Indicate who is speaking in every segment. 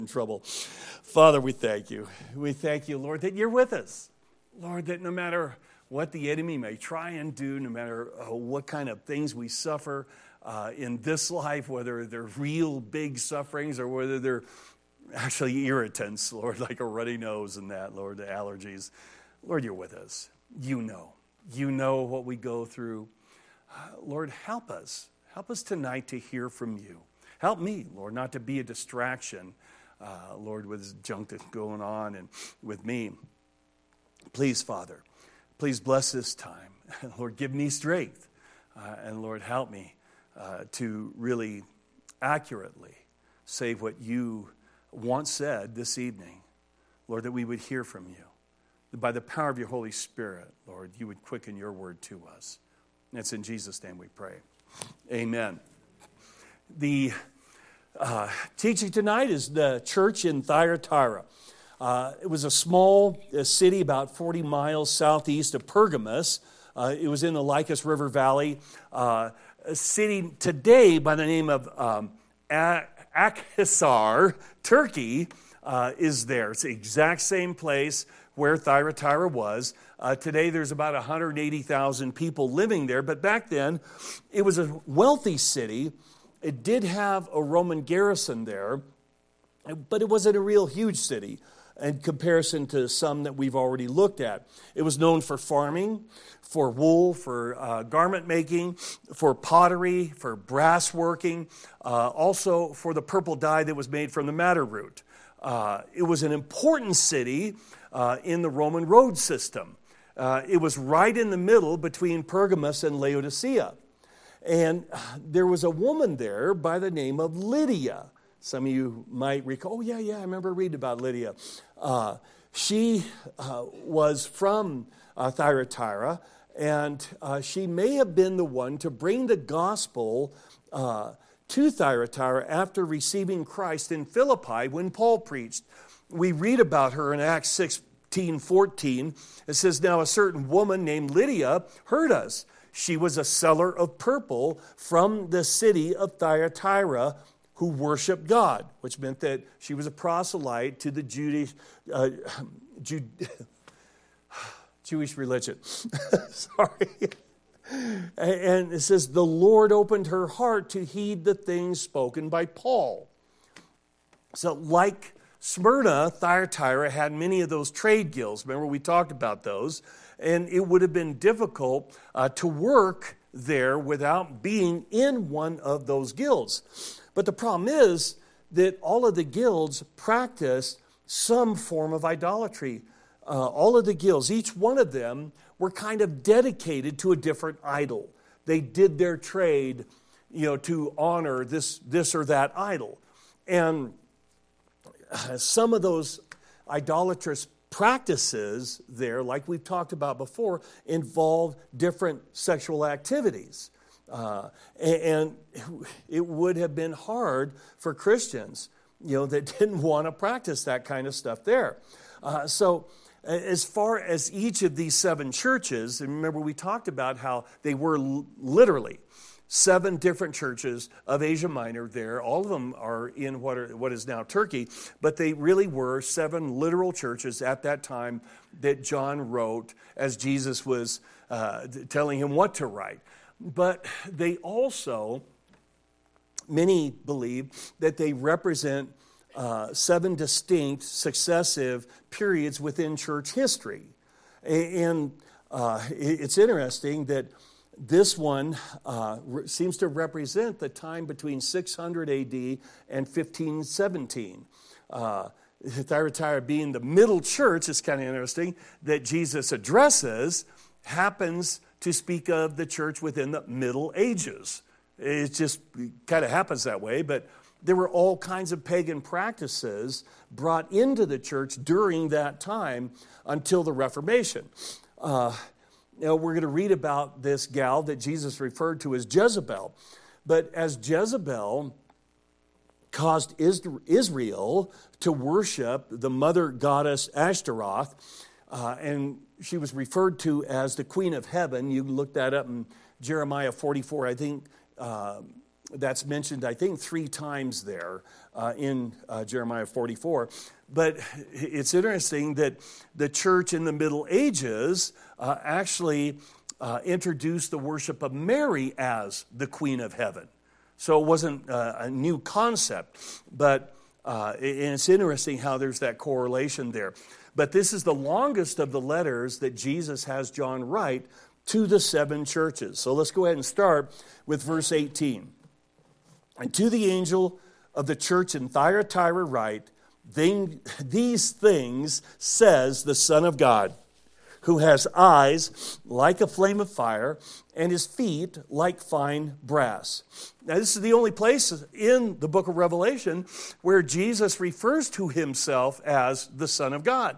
Speaker 1: in trouble. Father, we thank you. We thank you, Lord, that you're with us. Lord, that no matter what the enemy may try and do, no matter what kind of things we suffer in this life, whether they're real big sufferings or whether they're actually irritants, Lord, like a runny nose and that, Lord, the allergies. Lord, you're with us. You know. You know what we go through. Lord, help us. Help us tonight to hear from you. Help me, Lord, not to be a distraction, Lord, with this junk that's going on and with me. Please, Father, please bless this time. Lord, give me strength. And Lord, help me to really accurately say what you once said this evening. Lord, that we would hear from you. That by the power of your Holy Spirit, Lord, you would quicken your word to us. And it's in Jesus' name we pray. Amen. The teaching tonight is the church in Thyatira. It was a small city about 40 miles southeast of Pergamos. It was in the Lycus River Valley. A city today by the name of Akhisar, Turkey, is there. It's the exact same place where Thyatira was. Today there's about 180,000 people living there, but back then it was a wealthy city. It did have a Roman garrison there, but it wasn't a real huge city in comparison to some that we've already looked at. It was known for farming, for wool, for garment making, for pottery, for brass working, also for the purple dye that was made from the madder root. It was an important city in the Roman road system. It was right in the middle between Pergamos and Laodicea. And there was a woman there by the name of Lydia. Some of you might recall, oh, yeah, I remember reading about Lydia. She was from Thyatira, and she may have been the one to bring the gospel to Thyatira after receiving Christ in Philippi when Paul preached. We read about her in Acts 16:14. It says, now a certain woman named Lydia heard us. She was a seller of purple from the city of Thyatira who worshiped God, which meant that she was a proselyte to the Jewish religion. Sorry. And it says, the Lord opened her heart to heed the things spoken by Paul. So like Smyrna, Thyatira had many of those trade guilds. Remember, we talked about those. And it would have been difficult to work there without being in one of those guilds. But the problem is that all of the guilds practiced some form of idolatry. All of the guilds, each one of them, were kind of dedicated to a different idol. They did their trade, to honor this or that idol. And some of those idolatrous practices there, like we've talked about before, involve different sexual activities. And it would have been hard for Christians, that didn't want to practice that kind of stuff there. So as far as each of these 7 churches, and remember we talked about how they were literally 7 different churches of Asia Minor there. All of them are in what is now Turkey, but they really were 7 literal churches at that time that John wrote as Jesus was telling him what to write. But they also, many believe, that they represent 7 distinct successive periods within church history. And it's interesting that this one seems to represent the time between 600 AD and 1517. Thyatira being the middle church, is kind of interesting, that Jesus addresses happens to speak of the church within the Middle Ages. It just kind of happens that way, but there were all kinds of pagan practices brought into the church during that time until the Reformation. We're going to read about this gal that Jesus referred to as Jezebel. But as Jezebel caused Israel to worship the mother goddess Ashtaroth, and she was referred to as the Queen of Heaven. You can look that up in Jeremiah 44. I think That's mentioned, I think, 3 times there in Jeremiah 44. But it's interesting that the church in the Middle Ages actually introduced the worship of Mary as the Queen of Heaven. So it wasn't a new concept, but and it's interesting how there's that correlation there. But this is the longest of the letters that Jesus has John write to the 7 churches. So let's go ahead and start with verse 18. And to the angel of the church in Thyatira write, these things says the Son of God, who has eyes like a flame of fire and his feet like fine brass. Now, this is the only place in the book of Revelation where Jesus refers to himself as the Son of God,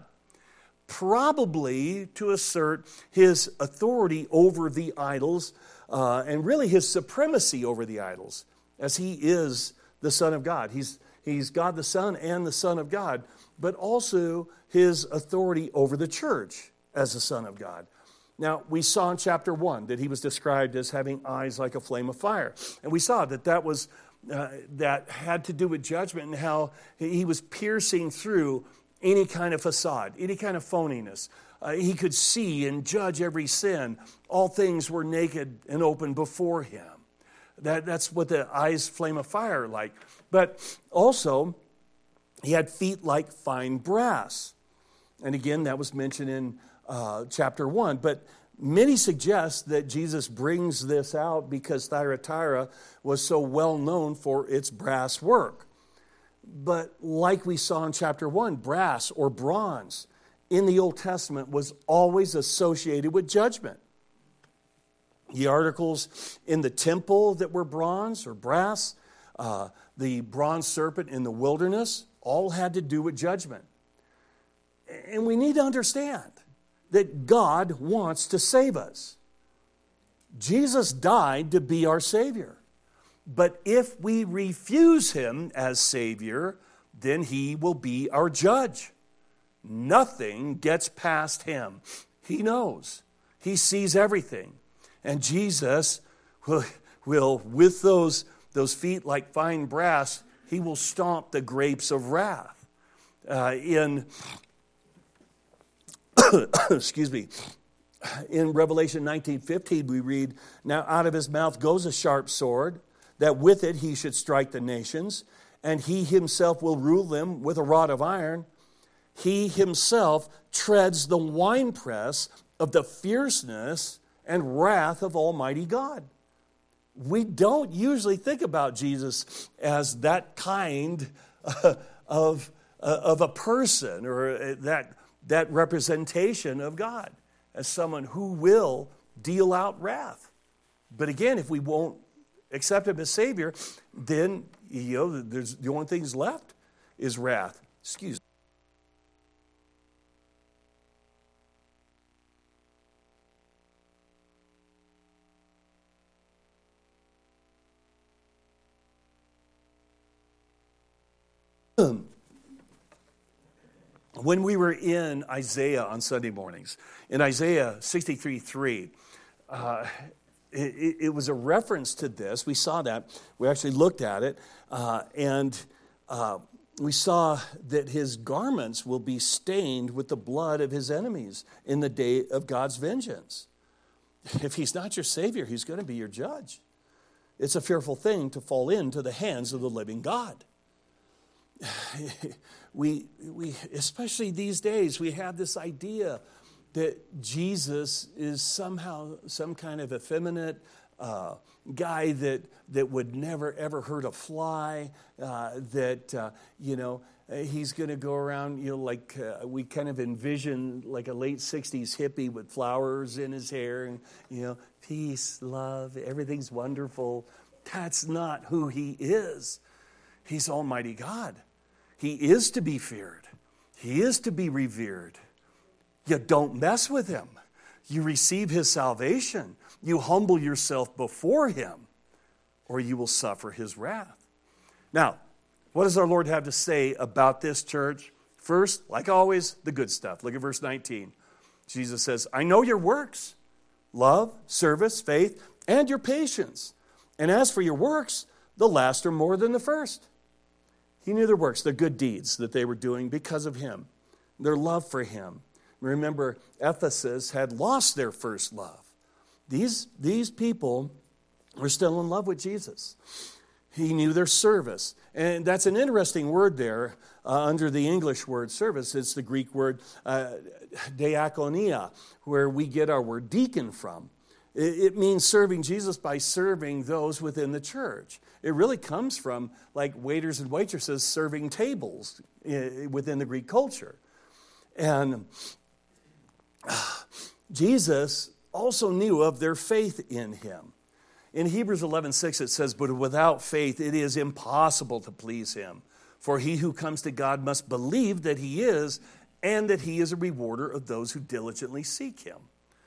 Speaker 1: probably to assert his authority over the idols and really his supremacy over the idols, as he is the Son of God. He's God the Son and the Son of God, but also his authority over the church as the Son of God. Now, we saw in chapter 1 that he was described as having eyes like a flame of fire. And we saw that was that had to do with judgment and how he was piercing through any kind of facade, any kind of phoniness. He could see and judge every sin. All things were naked and open before him. That's what the eyes flame of fire are like. But also, he had feet like fine brass. And again, that was mentioned in chapter 1. But many suggest that Jesus brings this out because Thyatira was so well known for its brass work. But like we saw in chapter 1, brass or bronze in the Old Testament was always associated with judgment. The articles in the temple that were bronze or brass, the bronze serpent in the wilderness, all had to do with judgment. And we need to understand that God wants to save us. Jesus died to be our Savior. But if we refuse him as Savior, then he will be our judge. Nothing gets past him. He knows. He sees everything. And Jesus will with those feet like fine brass, he will stomp the grapes of wrath. Excuse me. In Revelation 19:15, we read, "Now out of his mouth goes a sharp sword, that with it he should strike the nations, and he himself will rule them with a rod of iron. He himself treads the winepress of the fierceness and wrath of Almighty God." We don't usually think about Jesus as that kind of a person or that representation of God, as someone who will deal out wrath. But again, if we won't accept him as Savior, then there's the only things left is wrath. Excuse me. When we were in Isaiah on Sunday mornings, in Isaiah 63:3, it was a reference to this. We saw that. We actually looked at it, and we saw that his garments will be stained with the blood of his enemies in the day of God's vengeance. If he's not your Savior, he's going to be your judge. It's a fearful thing to fall into the hands of the living God. We especially these days, we have this idea that Jesus is somehow some kind of effeminate guy that would never ever hurt a fly, he's going to go around, like we kind of envision like a late 60s hippie with flowers in his hair and, peace, love, everything's wonderful. That's not who he is. He's Almighty God. He is to be feared. He is to be revered. You don't mess with him. You receive his salvation. You humble yourself before him, or you will suffer his wrath. Now, what does our Lord have to say about this church? First, like always, the good stuff. Look at verse 19. Jesus says, "I know your works, love, service, faith, and your patience. And as for your works, the last are more than the first. He knew their works, their good deeds that they were doing because of him, their love for him. Remember, Ephesus had lost their first love. These people were still in love with Jesus. He knew their service. And that's an interesting word there under the English word service. It's the Greek word diakonia, where we get our word deacon from. It means serving Jesus by serving those within the church. It really comes from like waiters and waitresses serving tables within the Greek culture. And Jesus also knew of their faith in him. In Hebrews 11:6 it says, "But without faith it is impossible to please him. For he who comes to God must believe that he is, and that he is a rewarder of those who diligently seek him."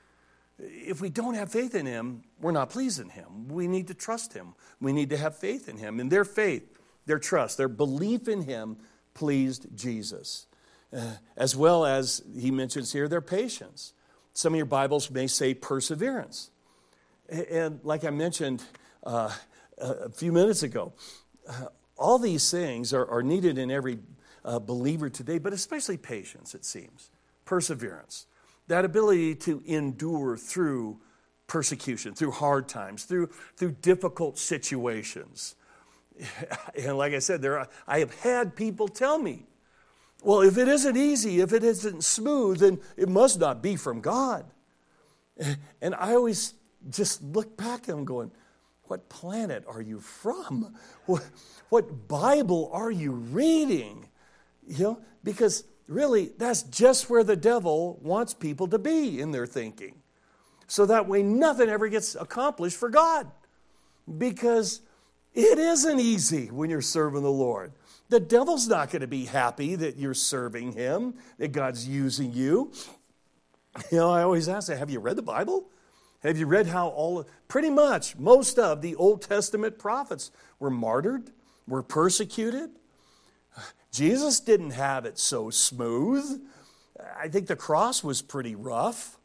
Speaker 1: If we don't have faith in him, we're not pleasing him. We need to trust him. We need to have faith in him. And their faith, their trust, their belief in him pleased Jesus. As well as, he mentions here, their patience. Some of your Bibles may say perseverance. And like I mentioned a few minutes ago, all these things are needed in every believer today, but especially patience, it seems. Perseverance. That ability to endure through persecution, through hard times, through difficult situations. And like I said, I have had people tell me, well, if it isn't easy, if it isn't smooth, then it must not be from God. And I always just look back at them going, what planet are you from? What Bible are you reading? Because really, that's just where the devil wants people to be in their thinking. So that way nothing ever gets accomplished for God. Because it isn't easy when you're serving the Lord. The devil's not going to be happy that you're serving him, that God's using you. I always ask, have you read the Bible? Have you read how pretty much most of the Old Testament prophets were martyred, were persecuted? Jesus didn't have it so smooth. I think the cross was pretty rough.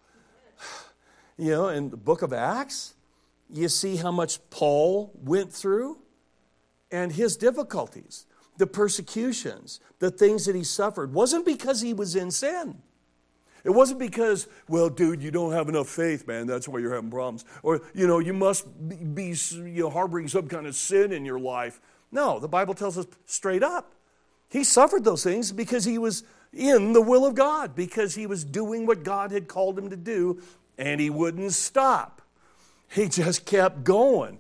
Speaker 1: In the book of Acts, you see how much Paul went through and his difficulties, the persecutions, the things that he suffered. Wasn't because he was in sin. It wasn't because, well, dude, you don't have enough faith, man. That's why you're having problems. Or, you must be harboring some kind of sin in your life. No, the Bible tells us straight up. He suffered those things because he was in the will of God, because he was doing what God had called him to do, and he wouldn't stop. He just kept going.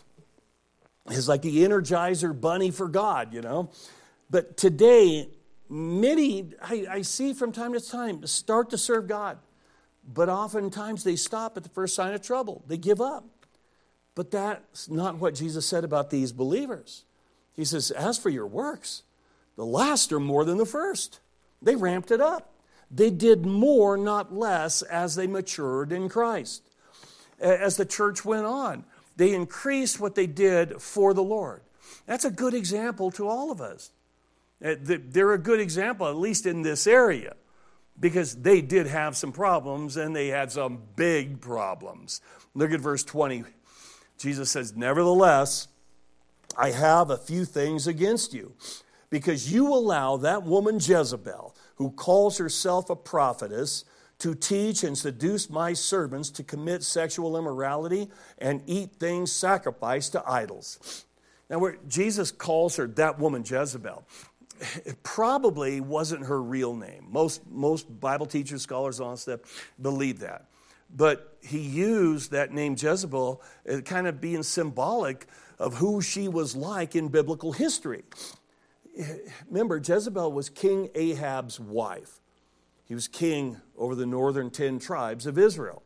Speaker 1: He's like the Energizer bunny for God, But today, many, I see from time to time, start to serve God. But oftentimes they stop at the first sign of trouble. They give up. But that's not what Jesus said about these believers. He says, as for your works, the last are more than the first. They ramped it up. They did more, not less, as they matured in Christ. As the church went on, they increased what they did for the Lord. That's a good example to all of us. They're a good example, at least in this area, because they did have some problems, and they had some big problems. Look at verse 20. Jesus says, "Nevertheless, I have a few things against you, because you allow that woman Jezebel, who calls herself a prophetess, to teach and seduce my servants to commit sexual immorality and eat things sacrificed to idols." Now, where Jesus calls her that woman Jezebel, it probably wasn't her real name. Most Bible teachers, scholars, all that stuff believe that. But he used that name Jezebel as kind of being symbolic of who she was like in biblical history. Remember, Jezebel was King Ahab's wife. He was king over the northern 10 tribes of Israel.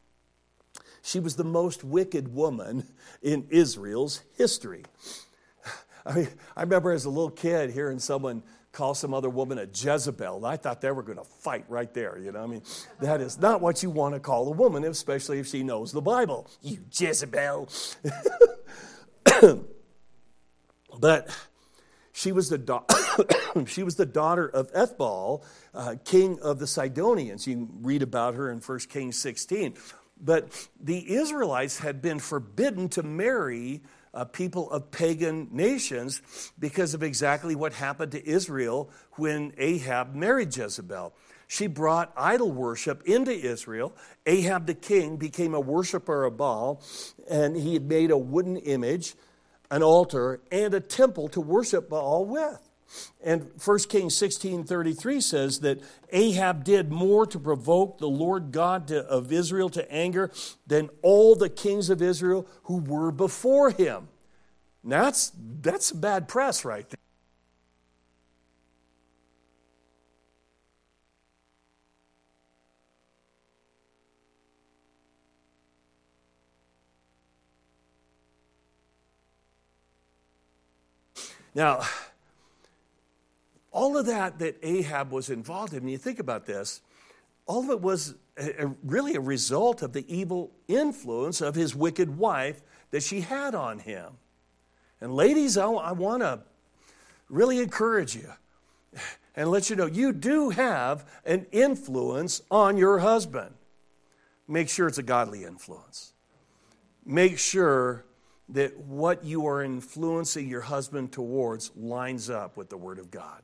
Speaker 1: She was the most wicked woman in Israel's history. I remember as a little kid hearing someone call some other woman a Jezebel, and I thought they were going to fight right there. That is not what you want to call a woman, especially if she knows the Bible. You Jezebel. But she was the daughter of Ethbal, king of the Sidonians. You can read about her in 1 Kings 16. But the Israelites had been forbidden to marry people of pagan nations because of exactly what happened to Israel when Ahab married Jezebel. She brought idol worship into Israel. Ahab the king became a worshiper of Baal, and he had made a wooden image, an altar, and a temple to worship Baal with. And 1 Kings 16:33 says that Ahab did more to provoke the Lord God of Israel to anger than all the kings of Israel who were before him. Now that's bad press right there. Now, all of that Ahab was involved in, when you think about this, all of it was really a result of the evil influence of his wicked wife that she had on him. And ladies, I want to really encourage you and let you know you do have an influence on your husband. Make sure it's a godly influence. Make sure that what you are influencing your husband towards lines up with the Word of God.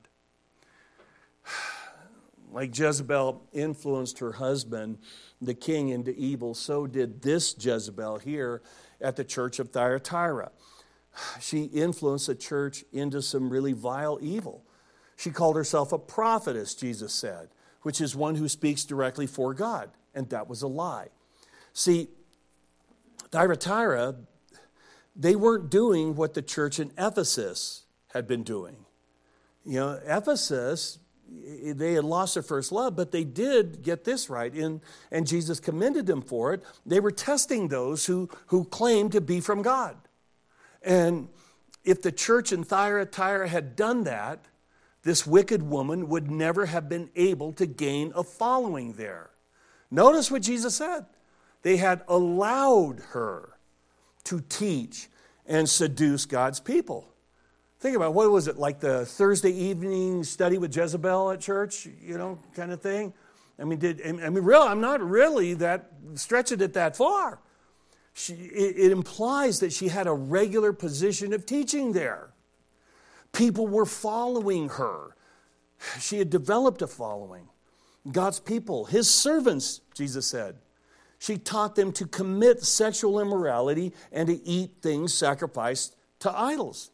Speaker 1: Like Jezebel influenced her husband, the king, into evil, so did this Jezebel here at the church of Thyatira. She influenced the church into some really vile evil. She called herself a prophetess, Jesus said, which is one who speaks directly for God, and that was a lie. See, Thyatira, they weren't doing what the church in Ephesus had been doing. You know, Ephesus, they had lost their first love, but they did get this right, and Jesus commended them for it. They were testing those who claimed to be from God. And if the church in Thyatira had done that, this wicked woman would never have been able to gain a following there. Notice what Jesus said. They had allowed her to teach and seduce God's people. Think about it. What was it, like the Thursday evening study with Jezebel at church, kind of thing? I'm not really stretching it that far. It implies that she had a regular position of teaching there. People were following her. She had developed a following. God's people, his servants, Jesus said. She taught them to commit sexual immorality and to eat things sacrificed to idols.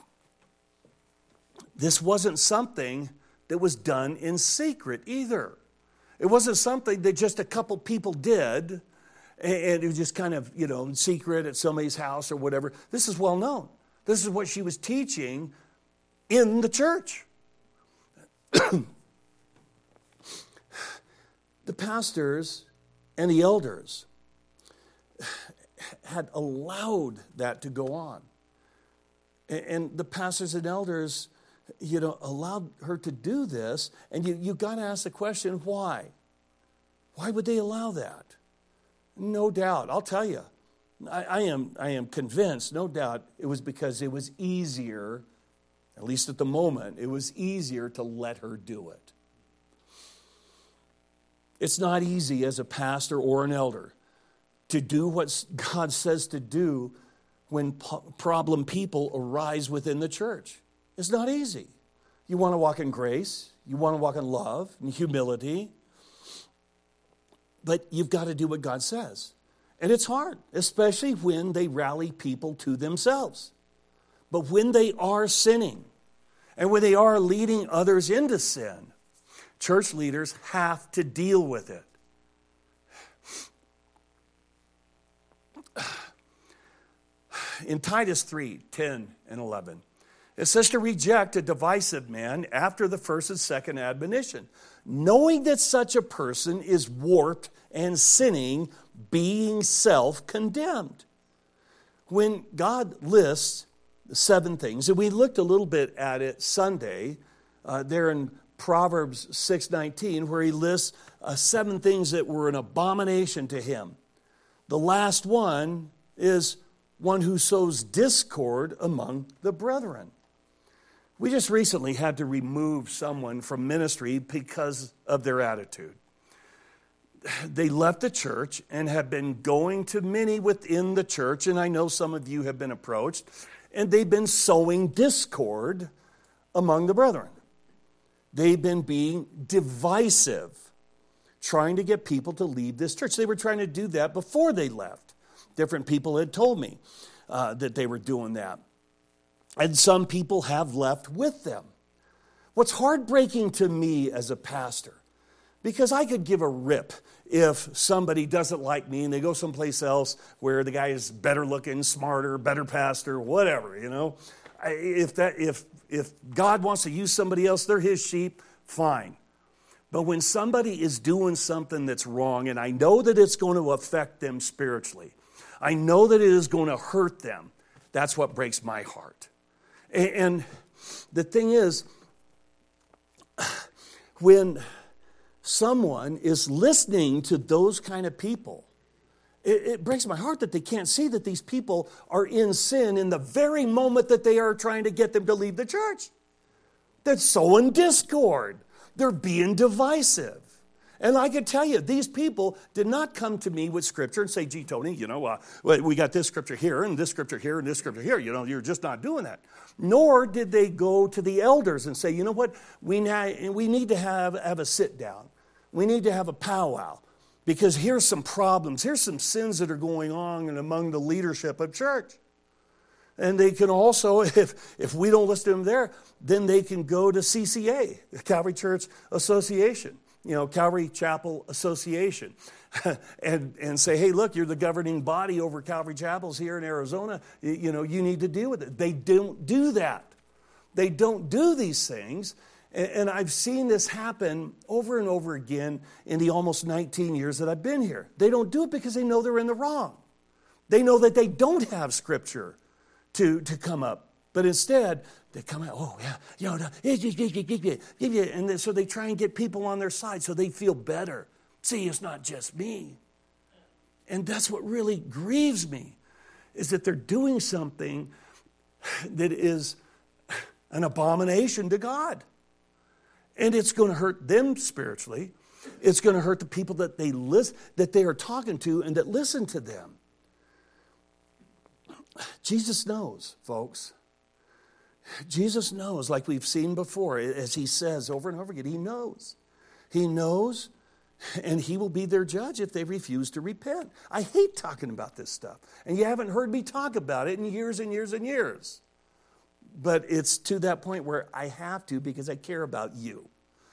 Speaker 1: This wasn't something that was done in secret either. It wasn't something that just a couple people did, and it was just kind of, in secret at somebody's house or whatever. This is well known. This is what she was teaching in the church. The pastors and the elders had allowed that to go on. And the pastors and elders, allowed her to do this. And you got to ask the question, why? Why would they allow that? No doubt, I'll tell you, I am convinced, no doubt, it was because it was easier, at least at the moment, it was easier to let her do it. It's not easy as a pastor or an elder to do what God says to do when problem people arise within the church. It's not easy. You want to walk in grace. You want to walk in love and humility. But you've got to do what God says. And it's hard, especially when they rally people to themselves. But when they are sinning and when they are leading others into sin, church leaders have to deal with it. In Titus 3:10 and 11, it says to reject a divisive man after the first and second admonition, knowing that such a person is warped and sinning, being self-condemned. When God lists the 7 things, and we looked a little bit at it Sunday, there in Proverbs 6:19, where he lists 7 things that were an abomination to him. The last one is one who sows discord among the brethren. We just recently had to remove someone from ministry because of their attitude. they left the church and have been going to many within the church, and I know some of you have been approached, and they've been sowing discord among the brethren. They've been being divisive, trying to get people to leave this church. They were trying to do that before they left. Different people had told me that they were doing that. And some people have left with them. What's heartbreaking to me as a pastor, because I could give a rip if somebody doesn't like me and they go someplace else where the guy is better looking, smarter, better pastor, whatever, you know. If God wants to use somebody else, they're his sheep, fine. But when somebody is doing something that's wrong, and I know that it's going to affect them spiritually, I know that it is going to hurt them, that's what breaks my heart. And the thing is, when someone is listening to those kind of people, it breaks my heart that they can't see that these people are in sin in the very moment that they are trying to get them to leave the church. They're sowing discord. They're being divisive. And I can tell you, these people did not come to me with Scripture and say, gee, Tony, we got this Scripture here and this Scripture here and this Scripture here. You're just not doing that. Nor did they go to the elders and say, you know what, we need to have a sit down. We need to have a powwow. Because here's some problems. Here's some sins that are going on and among the leadership of church. And they can also, if we don't listen to them there, then they can go to CCA, the Calvary Church Association, Calvary Chapel Association, and say, hey, look, you're the governing body over Calvary Chapels here in Arizona. You need to deal with it. They don't do that. They don't do these things. And I've seen this happen over and over again in the almost 19 years that I've been here. They don't do it because they know they're in the wrong. They know that they don't have Scripture to come up. But instead, they come out, and so they try and get people on their side so they feel better. See, it's not just me. And that's what really grieves me, is that they're doing something that is an abomination to God. And it's going to hurt them spiritually. It's going to hurt the people that they are talking to and that listen to them. Jesus knows, folks. Jesus knows, like we've seen before, as he says over and over again, he knows. He knows, and he will be their judge if they refuse to repent. I hate talking about this stuff. And you haven't heard me talk about it in years and years and years. But it's to that point where I have to because I care about you.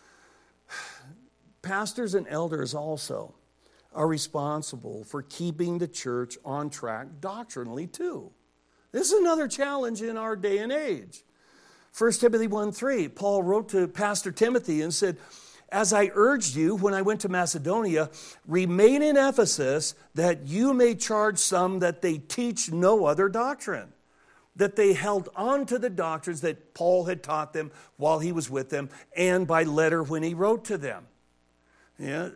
Speaker 1: Pastors and elders also are responsible for keeping the church on track doctrinally too. This is another challenge in our day and age. 1 Timothy 1:3, Paul wrote to Pastor Timothy and said, as I urged you when I went to Macedonia, remain in Ephesus that you may charge some that they teach no other doctrine. That they held on to the doctrines that Paul had taught them while he was with them and by letter when he wrote to them. Yeah.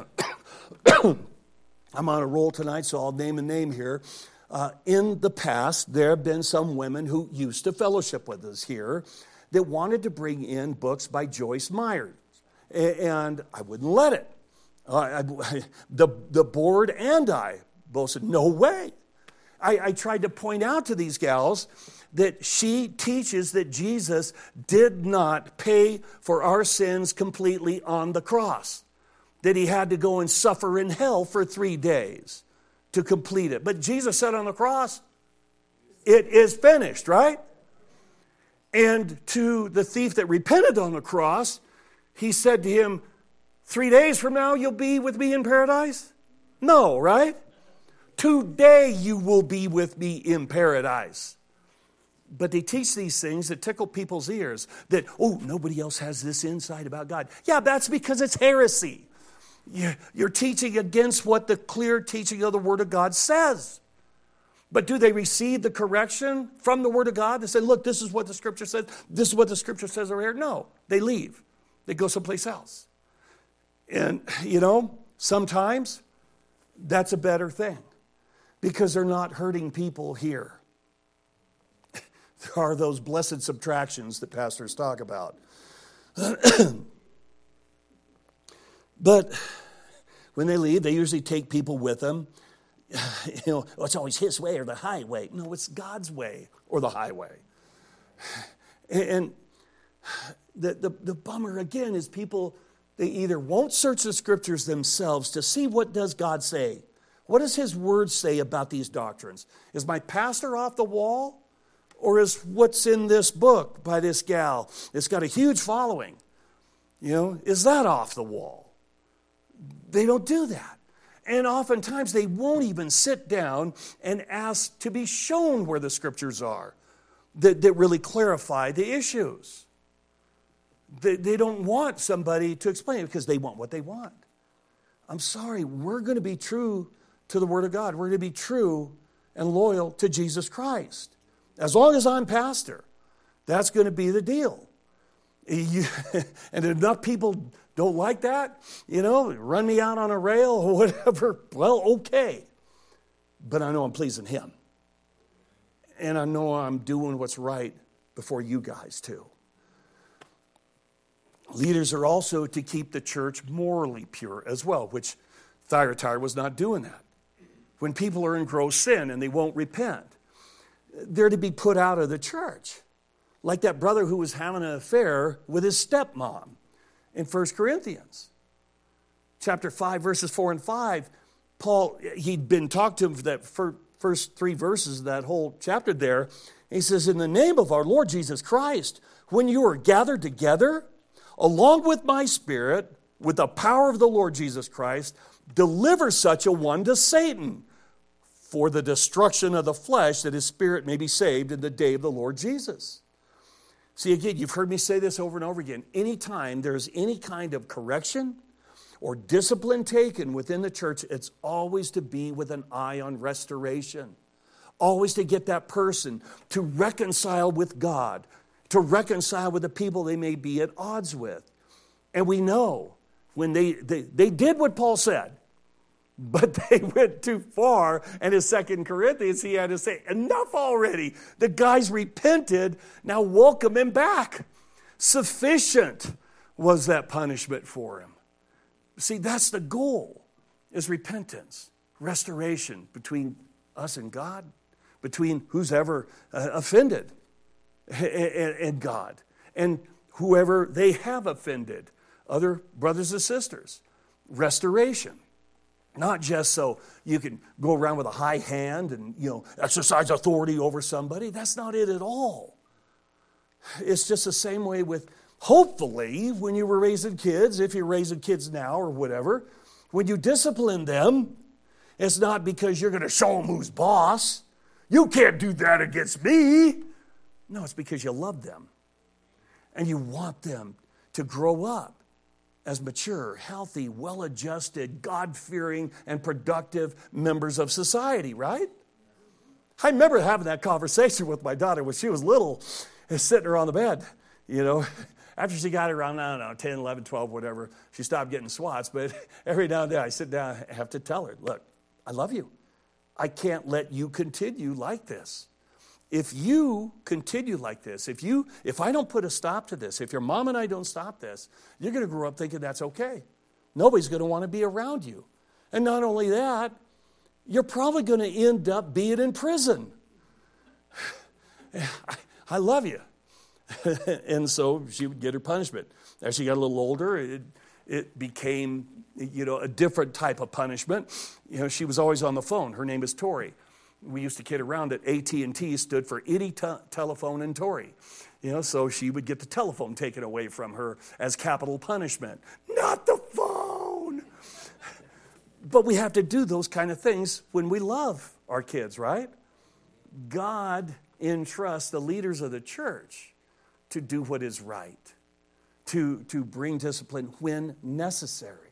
Speaker 1: I'm on a roll tonight, so I'll name a name here. In the past, there have been some women who used to fellowship with us here that wanted to bring in books by Joyce Meyer. And I wouldn't let it. The board and I both said, no way. I tried to point out to these gals that she teaches that Jesus did not pay for our sins completely on the cross, that he had to go and suffer in hell for 3 days to complete it. But Jesus said on the cross, it is finished, right? And to the thief that repented on the cross, he said to him, 3 days from now you'll be with me in paradise? No, right? Today you will be with me in paradise. But they teach these things that tickle people's ears, that, nobody else has this insight about God. Yeah, that's because it's heresy. You're teaching against what the clear teaching of the Word of God says. But do they receive the correction from the Word of God? They say, look, this is what the Scripture says. This is what the Scripture says over here. No, they leave. They go someplace else. And, sometimes that's a better thing. Because they're not hurting people here. There are those blessed subtractions that pastors talk about. But When they leave, they usually take people with them. It's always his way or the highway. No, it's God's way or the highway. And the bummer, again, is people, they either won't search the scriptures themselves to see what does God say. What does his word say about these doctrines? Is my pastor off the wall? Or is what's in this book by this gal? It's got a huge following. Is that off the wall? They don't do that. And oftentimes they won't even sit down and ask to be shown where the scriptures are that really clarify the issues. They don't want somebody to explain it because they want what they want. I'm sorry, we're going to be true to the Word of God. We're going to be true and loyal to Jesus Christ. As long as I'm pastor, that's going to be the deal. And enough people don't like that, run me out on a rail or whatever, well, okay. But I know I'm pleasing him. And I know I'm doing what's right before you guys too. Leaders are also to keep the church morally pure as well, which Thyatira was not doing that. When people are in gross sin and they won't repent, they're to be put out of the church. Like that brother who was having an affair with his stepmom in 1 Corinthians. Chapter 5, verses 4 and 5, Paul, he'd been talked to him for that first 3 verses of that whole chapter there. He says, in the name of our Lord Jesus Christ, when you are gathered together, along with my spirit, with the power of the Lord Jesus Christ, deliver such a one to Satan for the destruction of the flesh, that his spirit may be saved in the day of the Lord Jesus. See, again, you've heard me say this over and over again. Anytime there's any kind of correction or discipline taken within the church, it's always to be with an eye on restoration. Always to get that person to reconcile with God, to reconcile with the people they may be at odds with. And we know when they did what Paul said, but they went too far. And in 2 Corinthians, he had to say, enough already. The guy's repented. Now welcome him back. Sufficient was that punishment for him. See, that's the goal, is repentance, restoration between us and God, between who's ever offended and God, and whoever they have offended, other brothers and sisters. Restoration. Not just so you can go around with a high hand and, exercise authority over somebody. That's not it at all. It's just the same way with, hopefully, when you were raising kids, if you're raising kids now or whatever, when you discipline them, it's not because you're going to show them who's boss. You can't do that against me. No, it's because you love them. And you want them to grow up as mature, healthy, well-adjusted, God-fearing, and productive members of society, right? I remember having that conversation with my daughter when she was little and sitting her on the bed, After she got around, 10, 11, 12, whatever, she stopped getting swats. But every now and then I sit down, I have to tell her, look, I love you. I can't let you continue like this. If you continue like this, if I don't put a stop to this, if your mom and I don't stop this, you're going to grow up thinking that's okay. Nobody's going to want to be around you. And not only that, you're probably going to end up being in prison. I love you. And so she would get her punishment. As she got a little older, it became, a different type of punishment. She was always on the phone. Her name is Tori. We used to kid around that AT&T stood for Itty Telephone and Tori. So she would get the telephone taken away from her as capital punishment. Not the phone! But we have to do those kind of things when we love our kids, right? God entrusts the leaders of the church to do what is right, to bring discipline when necessary.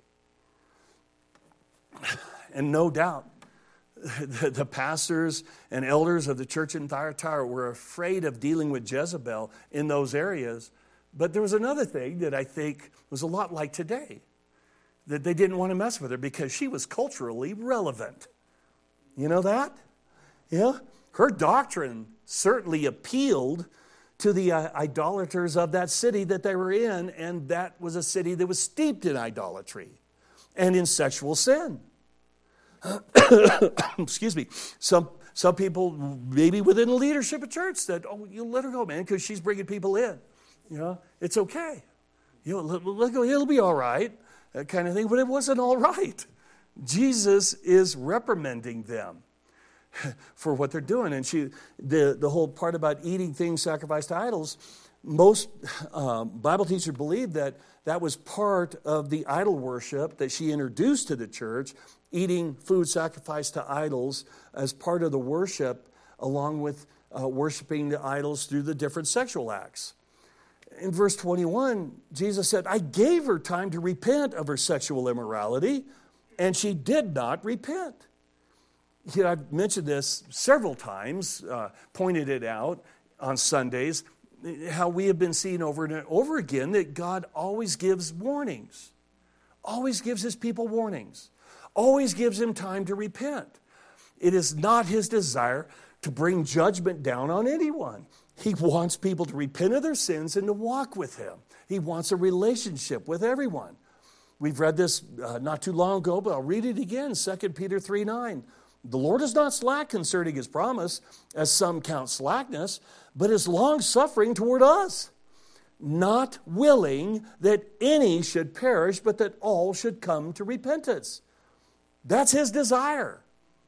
Speaker 1: And no doubt, the pastors and elders of the church in Thyatira were afraid of dealing with Jezebel in those areas. But there was another thing that I think was a lot like today, that they didn't want to mess with her because she was culturally relevant. You know that? Yeah? Her doctrine certainly appealed to the idolaters of that city that they were in, and that was a city that was steeped in idolatry. and in sexual sin. Excuse me. Some people, maybe within the leadership of church, said, "Oh, you let her go, man, because she's bringing people in. It's okay. Let her go. It'll be all right." That kind of thing. But it wasn't all right. Jesus is reprimanding them for what they're doing. And the whole part about eating things sacrificed to idols, most Bible teachers believe that was part of the idol worship that she introduced to the church, eating food sacrificed to idols as part of the worship, along with worshiping the idols through the different sexual acts. In verse 21, Jesus said, "I gave her time to repent of her sexual immorality, and she did not repent." I've mentioned this several times, pointed it out on Sundays, how we have been seeing over and over again that God always gives warnings, always gives his people warnings, always gives them time to repent. It is not his desire to bring judgment down on anyone. He wants people to repent of their sins and to walk with him. He wants a relationship with everyone. We've read this not too long ago, but I'll read it again, 2 Peter 3:9. "The Lord is not slack concerning his promise, as some count slackness, but is long-suffering toward us, not willing that any should perish, but that all should come to repentance." That's his desire.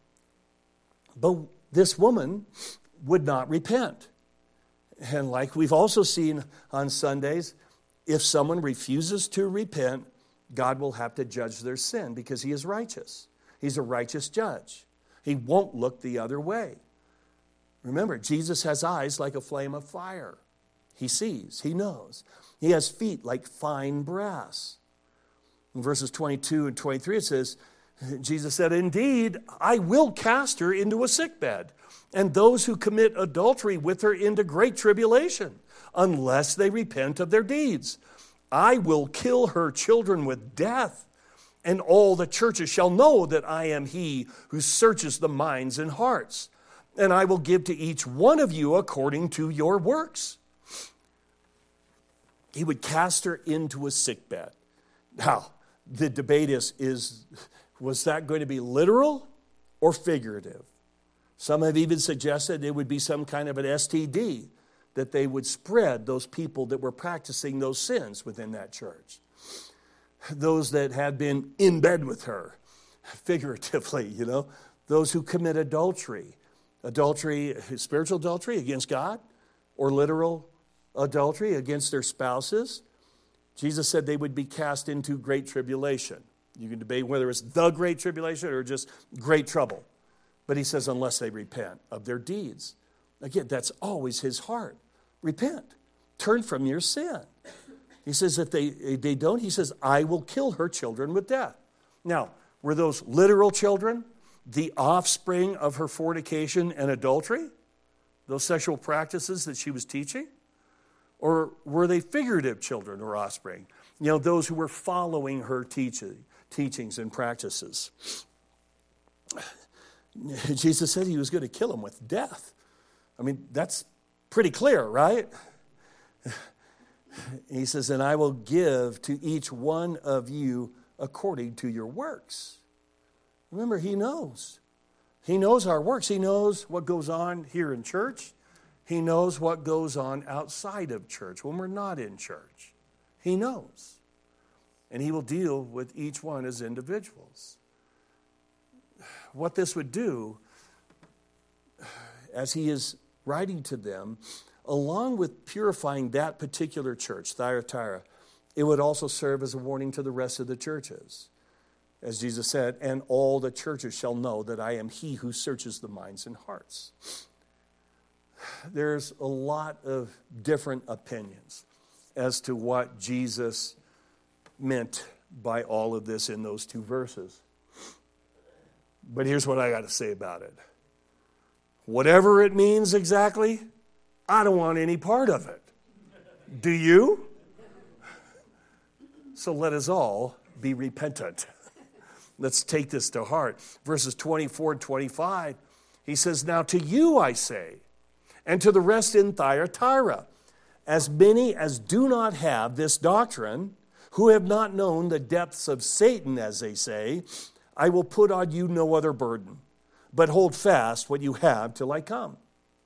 Speaker 1: But this woman would not repent. And like we've also seen on Sundays, if someone refuses to repent, God will have to judge their sin because he is righteous. He's a righteous judge. He won't look the other way. Remember, Jesus has eyes like a flame of fire. He sees, he knows. He has feet like fine brass. In verses 22 and 23, it says, Jesus said, "Indeed, I will cast her into a sickbed, and those who commit adultery with her into great tribulation, unless they repent of their deeds. I will kill her children with death, and all the churches shall know that I am he who searches the minds and hearts, and I will give to each one of you according to your works." He would cast her into a sickbed. Now, the debate is was that going to be literal or figurative? Some have even suggested it would be some kind of an STD, that they would spread those people that were practicing those sins within that church. Those that had been in bed with her, figuratively, those who commit adultery, spiritual adultery against God, or literal adultery against their spouses. Jesus said they would be cast into great tribulation. You can debate whether it's the great tribulation or just great trouble. But he says, unless they repent of their deeds. Again, that's always his heart. Repent. Turn from your sin. He says, if they don't, he says, I will kill her children with death. Now, were those literal children the offspring of her fornication and adultery? Those sexual practices that she was teaching? Or were they figurative children or offspring? Those who were following her teachings and practices. Jesus said he was going to kill them with death. I mean, that's pretty clear, right? He says, and I will give to each one of you according to your works. Remember, he knows. He knows our works. He knows what goes on here in church. He knows what goes on outside of church when we're not in church. He knows. And he will deal with each one as individuals. What this would do, as he is writing to them, along with purifying that particular church, Thyatira, it would also serve as a warning to the rest of the churches. As Jesus said, and all the churches shall know that I am he who searches the minds and hearts. There's a lot of different opinions as to what Jesus meant by all of this in those two verses. But here's what I got to say about it. Whatever it means exactly, I don't want any part of it. Do you? So let us all be repentant. Let's take this to heart. Verses 24 and 25, he says, now to you I say, and to the rest in Thyatira, as many as do not have this doctrine, who have not known the depths of Satan, as they say, I will put on you no other burden, but hold fast what you have till I come.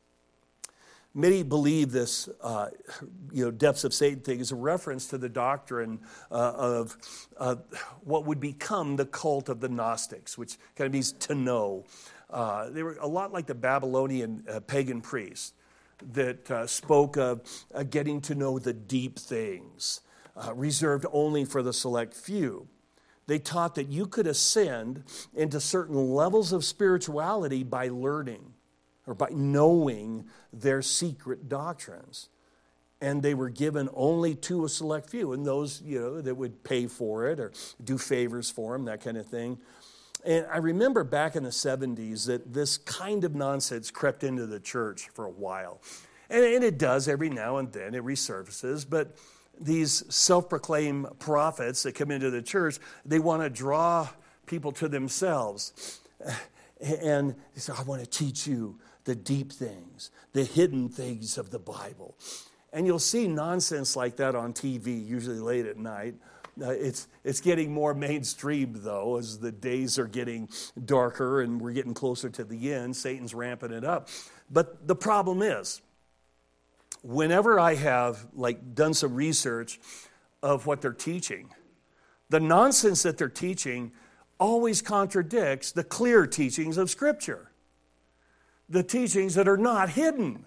Speaker 1: Many believe this, depths of Satan thing is a reference to the doctrine of what would become the cult of the Gnostics, which kind of means to know. They were a lot like the Babylonian pagan priests that spoke of getting to know the deep things, reserved only for the select few. They taught that you could ascend into certain levels of spirituality by learning or by knowing their secret doctrines. And they were given only to a select few, and those, that would pay for it or do favors for them, that kind of thing. And I remember back in the 70s that this kind of nonsense crept into the church for a while. And it does every now and then, it resurfaces, but these self-proclaimed prophets that come into the church, they want to draw people to themselves. And they say, I want to teach you the deep things, the hidden things of the Bible. And you'll see nonsense like that on TV, usually late at night. It's getting more mainstream, though, as the days are getting darker and we're getting closer to the end. Satan's ramping it up. But the problem is, whenever I have done some research of what they're teaching, the nonsense that they're teaching always contradicts the clear teachings of Scripture, the teachings that are not hidden.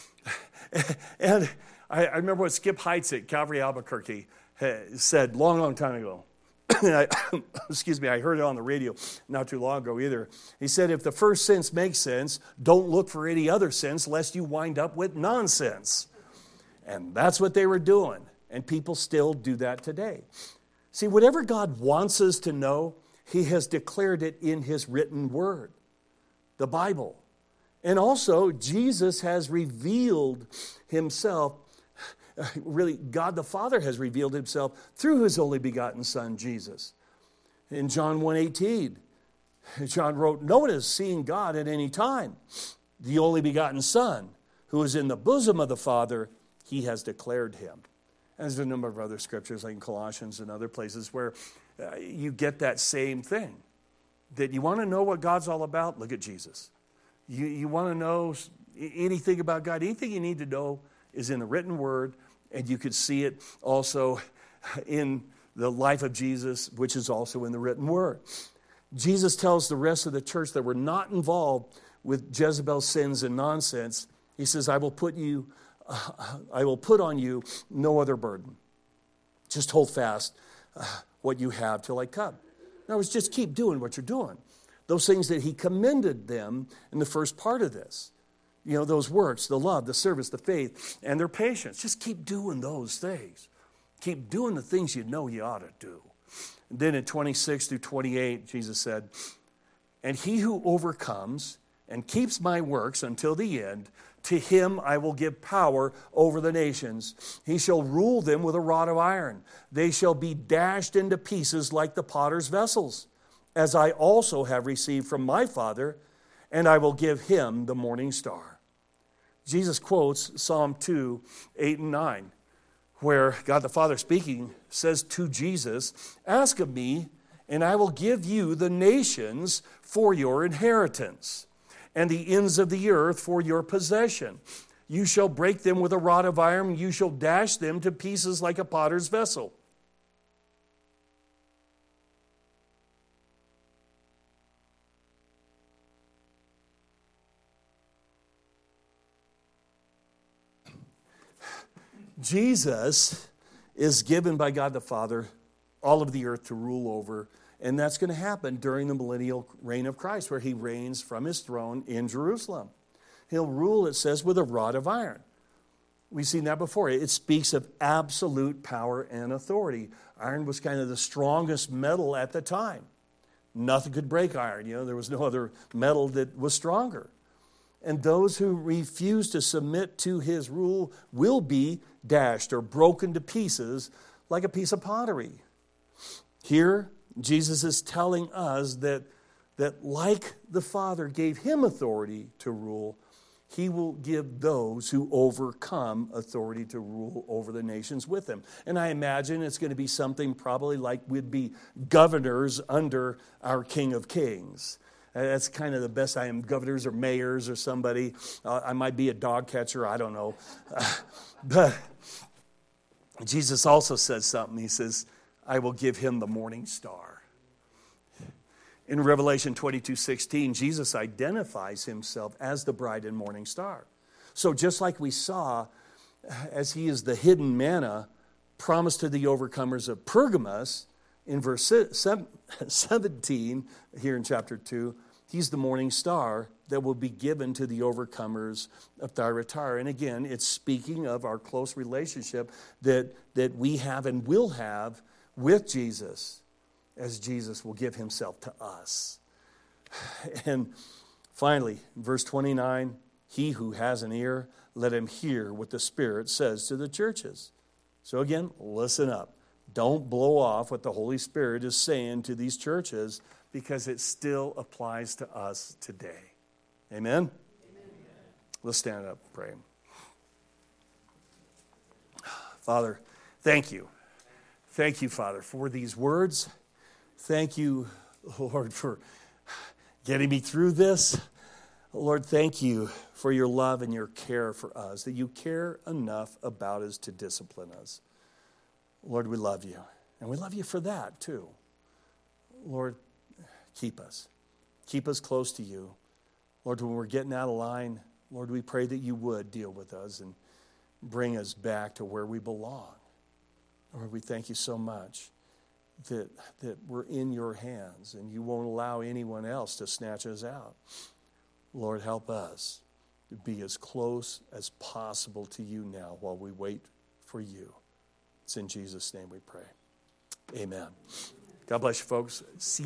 Speaker 1: And I remember what Skip Heitzig at Calvary Albuquerque said long time ago. Excuse me, I heard it on the radio not too long ago either. He said, if the first sense makes sense, don't look for any other sense lest you wind up with nonsense. And that's what they were doing. And people still do that today. See, whatever God wants us to know, He has declared it in His written word, the Bible. And also, Jesus has revealed Himself. Really, God the Father has revealed Himself through His only begotten Son, Jesus. In John 1:18, John wrote, no one has seen God at any time. The only begotten Son, who is in the bosom of the Father, He has declared Him. And there's a number of other scriptures, like in Colossians and other places, where you get that same thing. That you want to know what God's all about? Look at Jesus. You want to know anything about God? Anything you need to know is in the written word, and you could see it also in the life of Jesus, which is also in the written word. Jesus tells the rest of the church that we're not involved with Jezebel's sins and nonsense. He says, I will put on you no other burden. Just hold fast what you have till I come. In other words, just keep doing what you're doing. Those things that He commended them in the first part of this. Those works, the love, the service, the faith, and their patience. Just keep doing those things. Keep doing the things you know you ought to do. And then in 26 through 28, Jesus said, and he who overcomes and keeps my works until the end, to him I will give power over the nations. He shall rule them with a rod of iron. They shall be dashed into pieces like the potter's vessels, as I also have received from my Father, and I will give him the morning star. Jesus quotes Psalm 2, 8 and 9, where God the Father speaking says to Jesus, ask of me, and I will give you the nations for your inheritance, and the ends of the earth for your possession. You shall break them with a rod of iron, you shall dash them to pieces like a potter's vessel. Jesus is given by God the Father all of the earth to rule over, and that's going to happen during the millennial reign of Christ, where He reigns from His throne in Jerusalem. He'll rule, it says, with a rod of iron. We've seen that before. It speaks of absolute power and authority. Iron was kind of the strongest metal at the time. Nothing could break iron. There was no other metal that was stronger. And those who refuse to submit to His rule will be dashed or broken to pieces like a piece of pottery. Here, Jesus is telling us that like the Father gave Him authority to rule, He will give those who overcome authority to rule over the nations with him. And I imagine it's going to be something probably like we'd be governors under our King of Kings. That's kind of the best I am, governors or mayors or somebody. I might be a dog catcher, I don't know. But Jesus also says something. He says, I will give him the morning star. In Revelation 22:16, Jesus identifies himself as the bright and morning star. So just like we saw, as he is the hidden manna promised to the overcomers of Pergamos, in verse 17, here in chapter 2, he's the morning star that will be given to the overcomers of Thyatira. And again, it's speaking of our close relationship that we have and will have with Jesus, as Jesus will give himself to us. And finally, verse 29, he who has an ear, let him hear what the Spirit says to the churches. So again, listen up. Don't blow off what the Holy Spirit is saying to these churches, because it still applies to us today. Amen? Amen. Let's stand up and pray. Father, thank you. Thank you, Father, for these words. Thank you, Lord, for getting me through this. Lord, thank you for your love and your care for us, that you care enough about us to discipline us. Lord, we love you, and we love you for that too. Lord, keep us. Keep us close to you. Lord, when we're getting out of line, Lord, we pray that you would deal with us and bring us back to where we belong. Lord, we thank you so much that we're in your hands and you won't allow anyone else to snatch us out. Lord, help us to be as close as possible to you now while we wait for you. It's in Jesus' name we pray. Amen. God bless you, folks. See